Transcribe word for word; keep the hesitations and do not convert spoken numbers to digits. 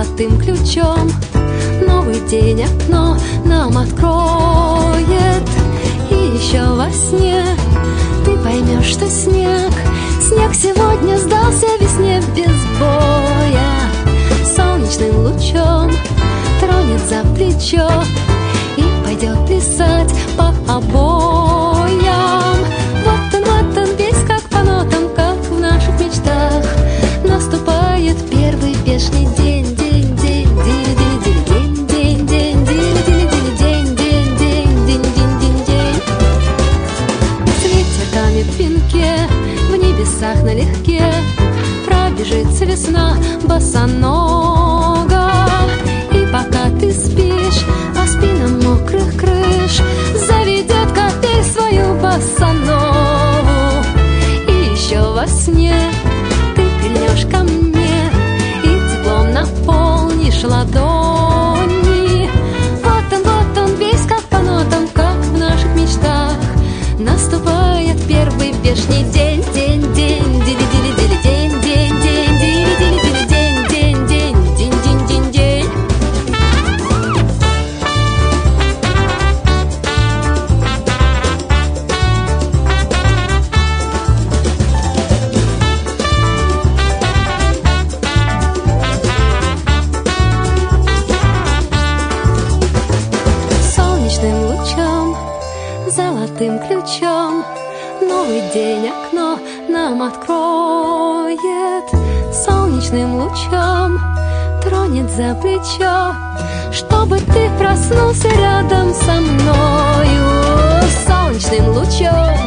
золотым ключом. Новый день окно нам откроет. И еще во сне ты поймешь, что снег Снег сегодня сдался весне без боя. Солнечным лучом тронет за плечо и пойдет плясать по обоям. Вот он, вот он, весь как по нотам, как в наших мечтах. Наступает первый вешний день, день, день, день, день, день, день, день, день, день, день, день, день, день, день, день, день. С ветерками в венке, в небесах налегке пробежится весна босонога. И пока ты спишь, по спинам мокрых крыш заведет капель свою босоногу. И еще во сне ты прильнешь ко мне и теплом наполнишь ладони. Вот он, вот он, весь как по нотам, как в наших мечтах. Наступает первый вешний день, день, день, дили-дили-дили, день, день, день, дили-дили-дили, день, день, день, день, день, день, день. Солнечным лучом, золотым ключом новый день окно нам откроет. Солнечным лучом тронет за плечо, чтобы ты проснулся рядом со мною. Солнечным лучом